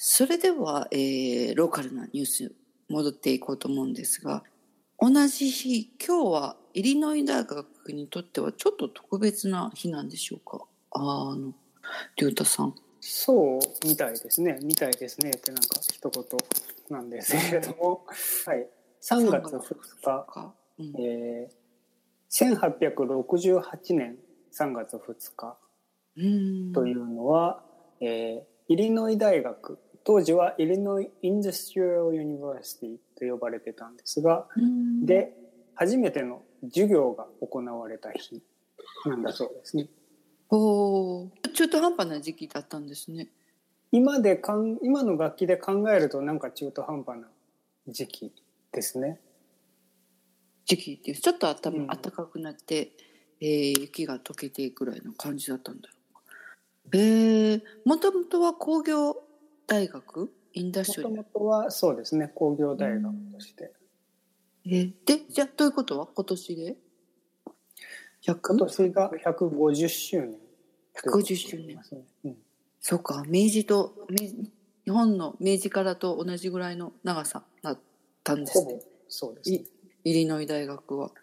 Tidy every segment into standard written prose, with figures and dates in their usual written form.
それでは、ローカルなニュース戻っていこうと思うんですが、同じ日、今日はイリノイ大学にとってはちょっと特別な日なんでしょうか。龍太さん。 そうみたいですね。みたいですねってなんか一言なんですけれども、はい、3月2日、1868年3月2日というのは、イリノイ大学、当時はイリノイ・インダストリアル・ユニバーシティと呼ばれてたんですが、で初めての授業が行われた日なんだそうですね。 中途半端な時期だったんですね。 今の楽器で考えるとなんか中途半端な時期ですね。 時期っていうちょっと暖かくなって、雪が溶けていくぐらいの感じだったんだろう。もともとは工業大学インダストリアル。 もともとはそうですね、工業大学として。 でじゃあということは今年で今年が150周年。 150周年。そうか、日本の明治からと同じぐらいの長さだったんですね。 そうですね。 イリノイ大学は。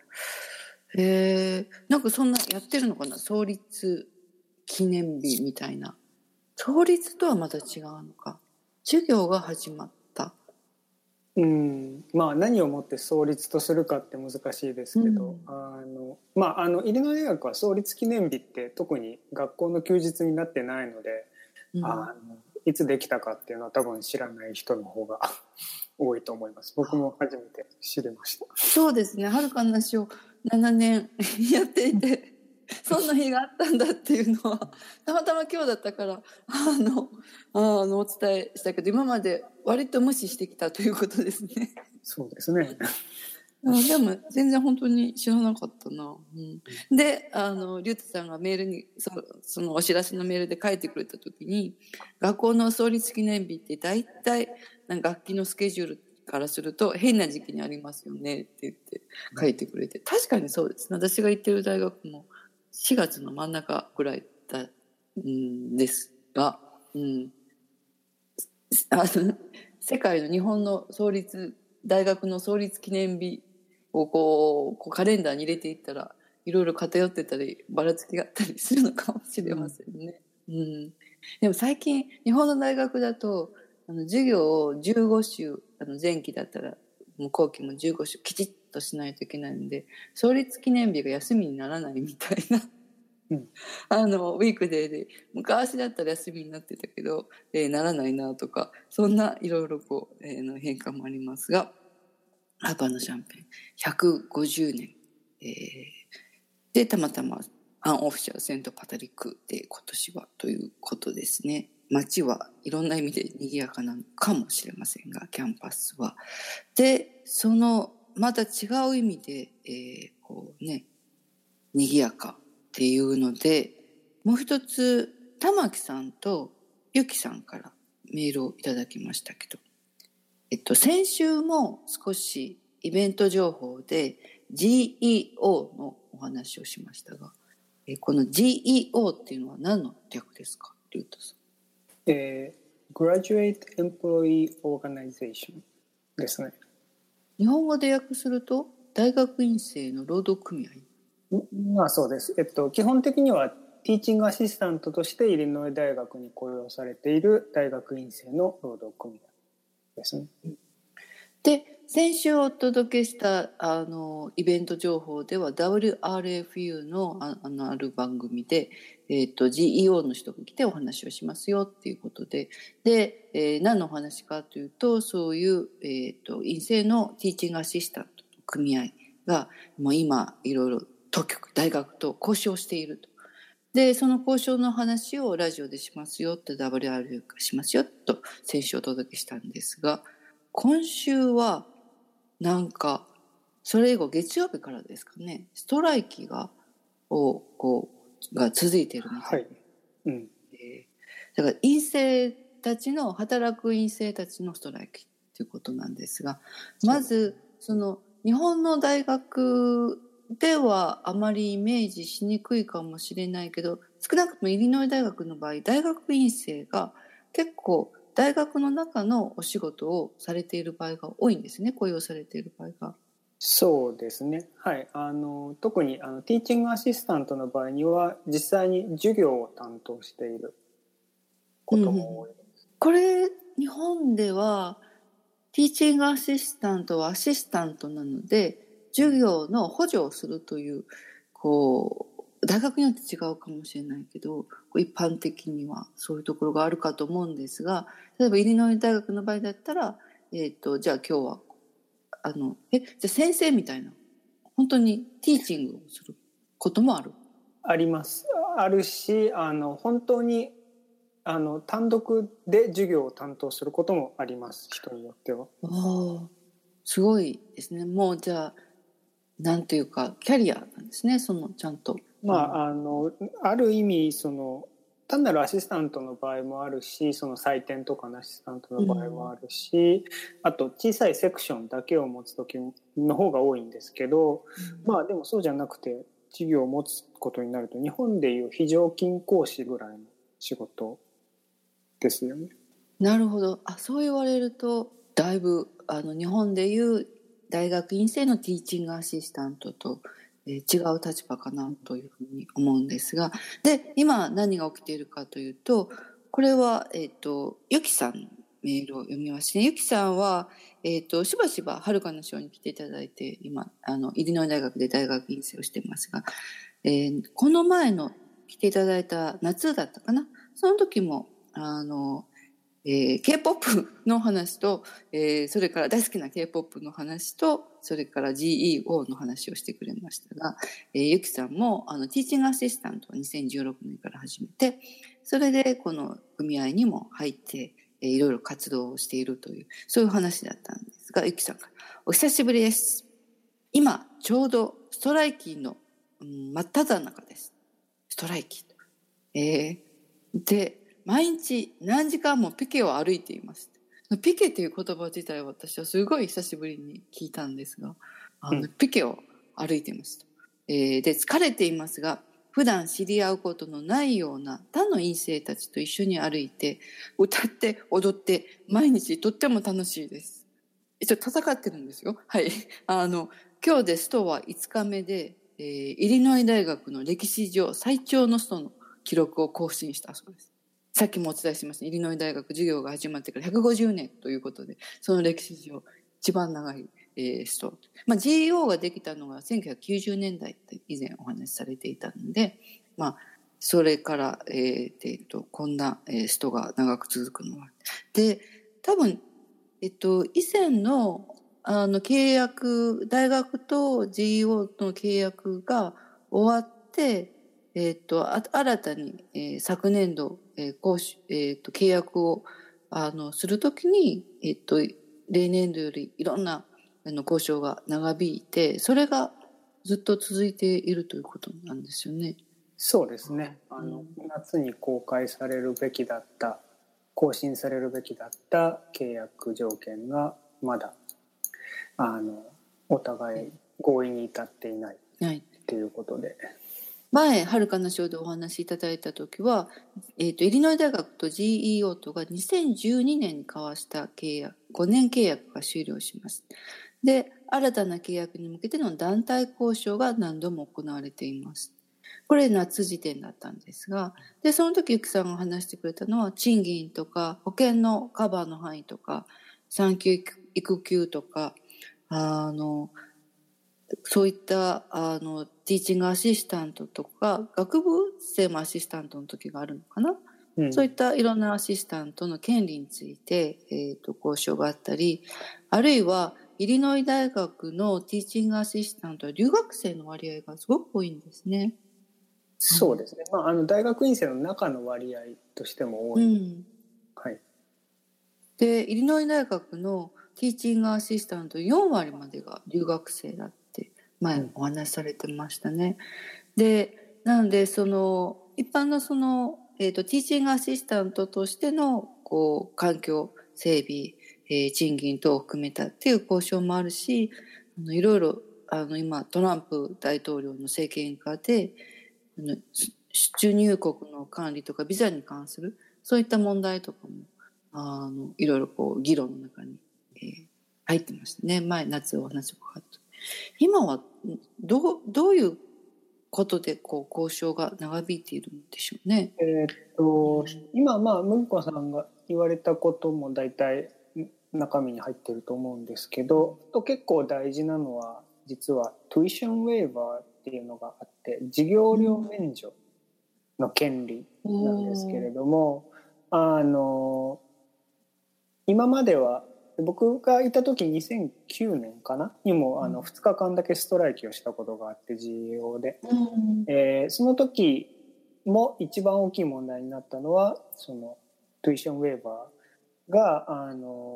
なんかそんなやってるのかな、創立記念日みたいな。創立とはまた違うのか。授業が始まった。 まあ何をもって創立とするかって難しいですけど、イリノイ大学は創立記念日って特に学校の休日になってないので、いつできたかっていうのは多分知らない人の方が多いと思います。僕も初めて知りました。 そうですね、はるかな話を7年やっていてそんな日があったんだっていうのはたまたま今日だったからお伝えしたけど、今まで割と無視してきたということですね。 そうですね。 でも全然本当に知らなかったな。でリュウタさんがメールにそのお知らせのメールで書いてくれた時に、学校の創立記念日って大体楽器のスケジュールからすると変な時期にありますよねって言って書いてくれて、確かにそうですね。私が行ってる大学も4月の真ん中ぐらいだんですが、世界の日本の大学の創立記念日をこうカレンダーに入れていったらいろいろ偏ってたりばらつきがあったりするのかもしれませんね。でも最近日本の大学だと授業を15週前期だったら後期も15週きちっとしないといけないので、創立記念日が休みにならないみたいなウィークデーで昔だったら休みになってたけど、ならないなとか、そんないろいろ変化もありますが、ハーパーのシャンペーン150年、でたまたまアンオフィシャルセントパトリックで今年はということですね。街はいろんな意味で賑やかなのかもしれませんが、キャンパスは。でそのまた違う意味で、賑やかっていうので、もう一つ玉木さんとゆきさんからメールをいただきましたけど、先週も少しイベント情報で GEO のお話をしましたが、この GEO っていうのは何の略ですか、リュウタさん。 Graduate Employee Organization ですね。 日本語で訳すると大学院生の労働組合。 そうです。基本的にはティーチングアシスタントとしてイリノイ大学に雇用されている大学院生の労働組合ですね。 で先週お届けしたイベント情報では WRFU のある番組で、GEO の人が来てお話をしますよっていうことで、何のお話かというと、そういう、院生のティーチングアシスタントの組合がもう今いろいろ当局大学と交渉していると。でその交渉の話をラジオでしますよって WRFU がしますよと先週お届けしたんですが、今週はなんかそれ以後月曜日からですかね、ストライキが続いているみたいで、だから院生たちの働く院生たちのストライキということなんですが、まずその日本の大学ではあまりイメージしにくいかもしれないけど、少なくともイリノイ大学の場合大学院生が結構大学の中のお仕事をされている場合が多いんですね、雇用されている場合が。 そうですね。はい。特にティーチングアシスタントの場合には実際に授業を担当していることも多いです。 これ日本ではティーチングアシスタントはアシスタントなので授業の補助をするという大学によって違うかもしれないけど一般的にはそういうところがあるかと思うんですが、例えばイリノイ大学の場合だったら、じゃあ今日はじゃあ先生みたいな本当にティーチングをすることもある？ あります。あるし、本当に単独で授業を担当することもあります、人によっては。 すごいですね。もうじゃあなんていうかキャリアなんですね、ちゃんと。 ある意味単なるアシスタントの場合もあるし、採点とかのアシスタントの場合もあるし、あと小さいセクションだけを持つ時の方が多いんですけど、でもそうじゃなくて授業を持つことになると日本でいう非常勤講師ぐらいの仕事ですよね。 なるほど。そう言われるとだいぶ日本でいう大学院生のティーチングアシスタントと違う立場かなというふうに思うんですが、で今何が起きているかというと、これはゆきさんのメールを読みますね。ゆきさんはしばしばはるかの賞に来ていただいて、今イリノイ大学で大学院生をしていますが、この前の来ていただいた夏だったかな、その時もK-POP の話と、それから大好きな K-POP の話と、それから GEO の話をしてくれましたが、ゆきさんもティーチングアシスタントを2016年から始めて、それでこの組合にも入って、いろいろ活動をしているという、そういう話だったんですが、ゆきさんからお久しぶりです。今ちょうどストライキの、真っ只中です。ストライキ。で毎日何時間もピケを歩いています。ピケという言葉自体は私はすごい久しぶりに聞いたんですが、ピケを歩いていますと。で疲れていますが、普段知り合うことのないような他の院生たちと一緒に歩いて歌って踊って毎日とっても楽しいです。一応戦ってるんですよ。はい。今日でストは5日目で、イリノイ大学の歴史上最長のストの記録を更新したそうです。さっきもお伝えしましたイリノイ大学授業が始まってから150年ということで、その歴史上一番長い、スト。GEO ができたのが1990年代って以前お話しされていたので、それから、こんな、ストが長く続くのは。で、多分、以前の契約、大学と GEO の契約が終わって、新たに、昨年度、契約をするときに、例年度よりいろんな交渉が長引いて、それがずっと続いているということなんですよね。 そうですね。夏に公開されるべきだった、更新されるべきだった契約条件がまだお互い合意に至っていないということで、 前はるかな賞でお話しいただいた時は、イリノイ大学と GEO とが2012年に交わした契約5年契約が終了します。で新たな契約に向けての団体交渉が何度も行われています。これ夏時点だったんですが、でその時ゆきさんが話してくれたのは賃金とか保険のカバーの範囲とか産休育休とかそういったティーチングアシスタントとか学部生もアシスタントの時があるのかな、そういったいろんなアシスタントの権利について、交渉があったり、あるいはイリノイ大学のティーチングアシスタントは留学生の割合がすごく多いんですね。 そうですね。大学院生の中の割合としても多い。はい。 でイリノイ大学のティーチングアシスタント4割までが留学生だって前お話しされてましたね。でなので一般のティーチングアシスタントとしての環境整備、賃金等を含めたっていう交渉もあるし、いろいろ今トランプ大統領の政権下で出入国の管理とかビザに関するそういった問題とかもいろいろこう議論の中に、入ってましたね。前夏お話を伺った。今はどういうことでこう交渉が長引いているんでしょうね。 今麦子さんが言われたことも大体中身に入ってると思うんですけど、結構大事なのは実はトゥイションウェーバーっていうのがあって、授業料免除の権利なんですけれども、今までは僕がいた時2009年かなにも2日間だけストライキをしたことがあって、GAO で、その時も一番大きい問題になったのはそのトゥイションウェーバーが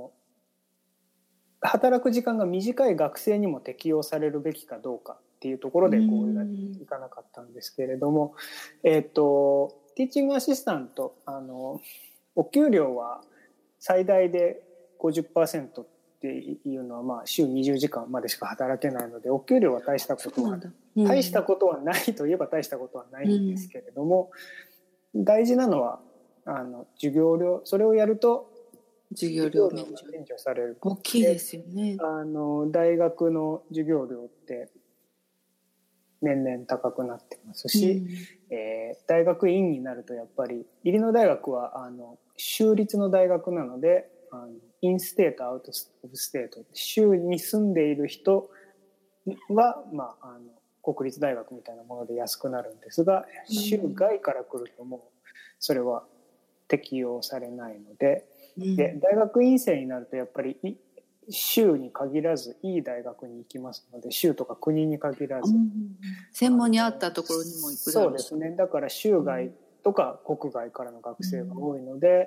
働く時間が短い学生にも適用されるべきかどうかっていうところで合意がいかなかったんですけれども、ティーチングアシスタントお給料は最大で 50% っていうのは週20時間までしか働けないので、お給料は大したことはないといえば大したことはないんですけれども、大事なのは授業料、それをやると授業料免除される。 大きいですよね。 大学の授業料って年々高くなってますし、大学院になるとやっぱりイリノイ大学は州立の大学なので、インステートアウトオブステート、州に住んでいる人は、国立大学みたいなもので安くなるんですが、州外から来るともうそれは適用されないので、で大学院生になるとやっぱり州に限らずいい大学に行きますので、州とか国に限らず、 専門に合ったところにも行くだろうし。 そうですね。だから州外とか国外からの学生が多いので、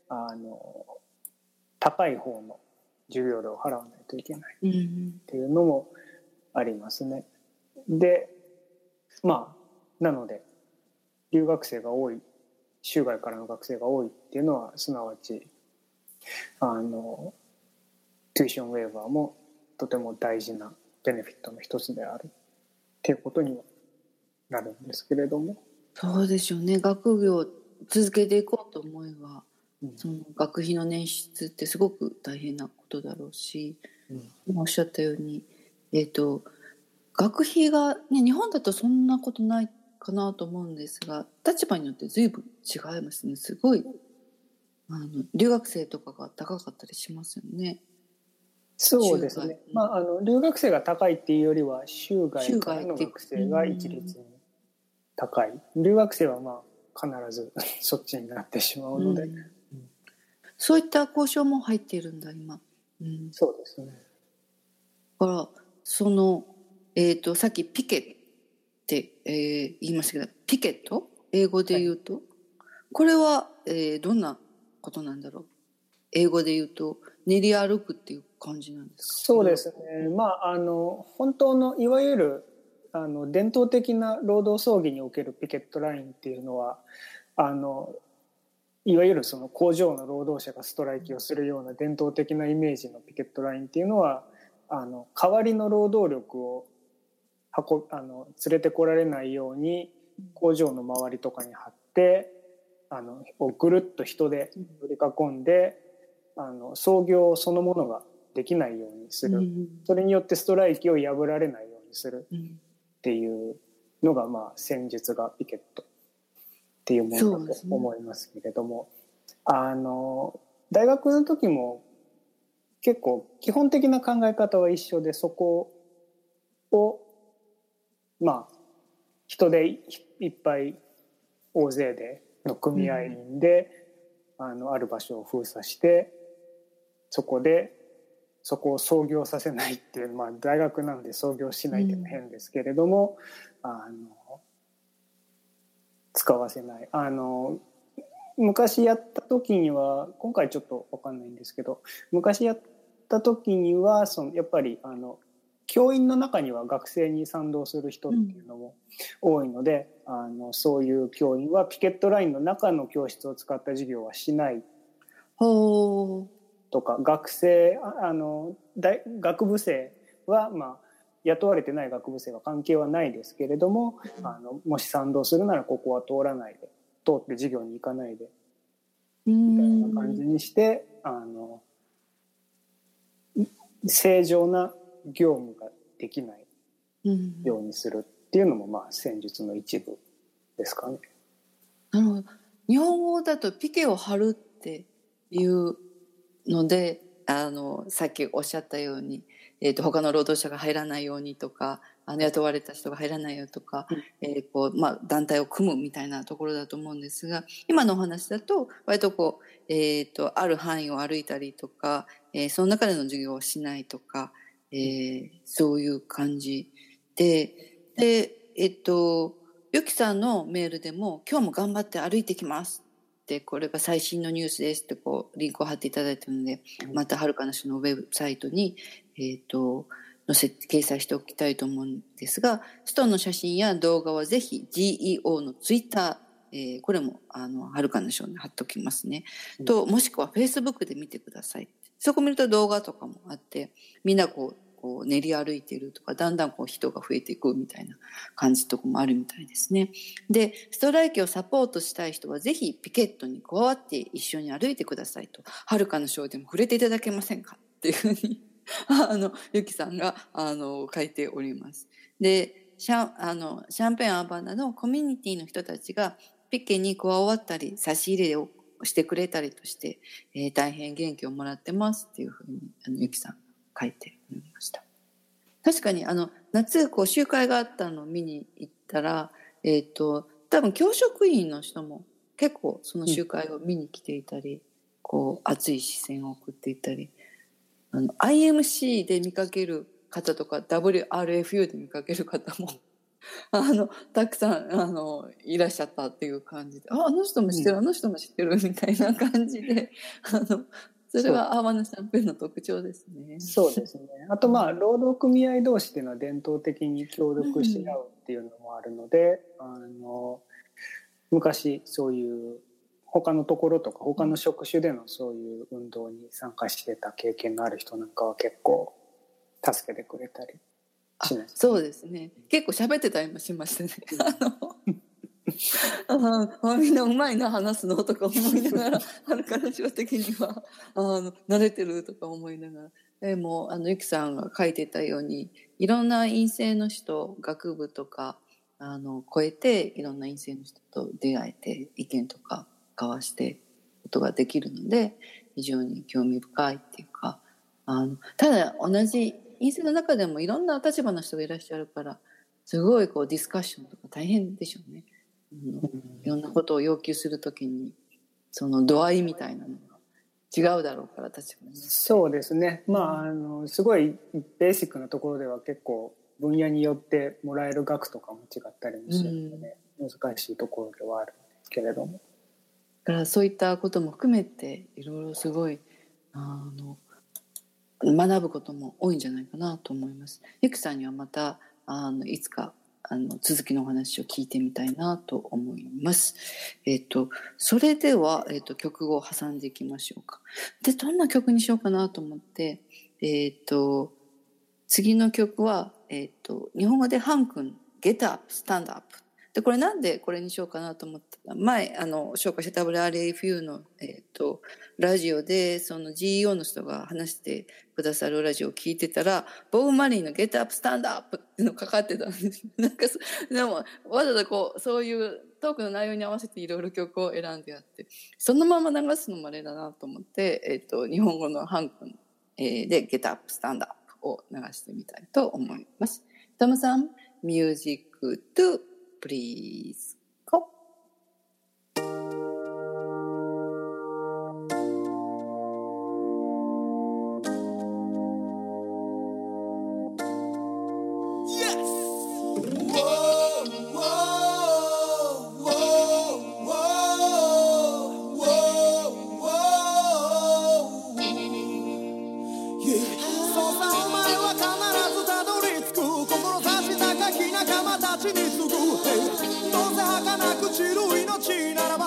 高い方の授業料を払わないといけないっていうのもありますね。でなので留学生が多い、州外からの学生が多いっていうのはすなわちトゥイションウェーバーもとても大事なベネフィットの一つであるっていうことにはなるんですけれども。 そうでしょうね。学業続けていこうと思えば、その学費の捻出ってすごく大変なことだろうし、おっしゃったように、学費が、ね、日本だとそんなことないかなと思うんですが、立場によって随分違いますね。すごい留学生とかが高かったりしますよね。 そうですね。留学生が高いっていうよりは州外からの学生が一律に高い。留学生は必ずそっちになってしまうので、 そういった交渉も入っているんだ今。 そうですね。 だからそのさっきピケって言いましたけど、ピケット英語で言うと、これはどんなことなんだろう。英語で言うと練り歩くっていう感じなんですか。 そうですね。本当のいわゆる伝統的な労働争議におけるピケットラインっていうのはいわゆるその工場の労働者がストライキをするような伝統的なイメージのピケットラインっていうのは代わりの労働力を連れてこられないように工場の周りとかに張ってぐるっと人で取り囲んで操業そのものができないようにする、それによってストライキを破られないようにするっていうのが戦術がピケットっていうものだと思いますけれども、大学の時も結構基本的な考え方は一緒で、そこを人でいっぱい大勢での組合員で、ある場所を封鎖してそこを操業させないっていう、大学なんで操業しないっていうのは変ですけれども、使わせない。昔やった時には、今回ちょっと分かんないんですけど、昔やった時にはやっぱり教員の中には学生に賛同する人っていうのも多いので、そういう教員はピケットラインの中の教室を使った授業はしないとか、学部生は雇われてない学部生は関係はないですけれども、もし賛同するならここは通って授業に行かないでみたいな感じにして正常な業務ができないようにするっていうのもまあ戦術の一部ですかね。 なるほど。日本語だとピケを張るっていうのでさっきおっしゃったように、他の労働者が入らないようにとか雇われた人が入らないよとか、団体を組むみたいなところだと思うんですが、今のお話だと割とある範囲を歩いたりとか、その中での授業をしないとか、そういう感じでゆきさんのメールでも今日も頑張って歩いてきますってこれが最新のニュースですってリンクを貼っていただいているので、またはるかなしのウェブサイトに掲載しておきたいと思うんですが、ストの写真や動画はぜひ GEO のツイッター、これもはるかなしに貼っておきますね、ともしくは Facebook で見てください。そこ見ると動画とかもあってみんな練り歩いているとかだんだん人が増えていくみたいな感じとかもあるみたいですね。でストライキをサポートしたい人はぜひピケットに加わって一緒に歩いてくださいと、はるかの賞でも触れていただけませんかっていうふうにゆきさんが書いております。でシャンペーンアーバーナのコミュニティの人たちがピケに加わったり差し入れをしてくれたりとして、大変元気をもらってますっていうふうにゆきさん書いておりました。確かに夏集会があったのを見に行ったら、多分教職員の人も結構その集会を見に来ていたり、熱い視線を送っていたり、IMC で見かける方とか WRFU で見かける方もたくさんいらっしゃったっていう感じで、あの人も知ってる、あの人も知ってるみたいな感じでそれはアーバナシャンペーンの特徴ですね。 そうですね。あと労働組合同士っていうのは伝統的に協力し合うっていうのもあるので、昔そういう他のところとか他の職種でのそういう運動に参加してた経験のある人なんかは結構助けてくれたりします、ね。 そうですね。結構喋ってたりもしましたね。みんなうまいな話すのとか思いながら彼女的には慣れてるとか思いながら、でもゆきさんが書いてたようにいろんな院生の人学部とか超えていろんな院生の人と出会えて意見とか交わしてことができるので非常に興味深いっていうか、ただ同じ院生の中でもいろんな立場の人がいらっしゃるからすごいディスカッションとか大変でしょうね。いろんなことを要求するときにその度合いみたいなのが違うだろうから立場に。 そうですね。すごいベーシックなところでは結構分野によってもらえる額とかも違ったりもするので、難しいところではあるんですけれども、 だからそういったことも含めていろいろすごい学ぶことも多いんじゃないかなと思います。ゆきさんにはまたいつか続きのお話を聞いてみたいなと思います。それでは、曲を挟んでいきましょうか。でどんな曲にしようかなと思って、次の曲は、日本語でハン君 Get Up Stand Upで、これなんでこれにしようかなと思って前紹介した WRFU の、ラジオでその GEO の人が話してくださるラジオを聞いてたらボブ・マリーの Get Up Stand Up っていうのがかかってたんですでもわざわざそういうトークの内容に合わせていろいろ曲を選んであってそのまま流すのもあれだなと思って、日本語のハン君、で Get Up Stand Up を流してみたいと思います。トムさん、ミュージックto please go。 どうせ儚く散る命ならば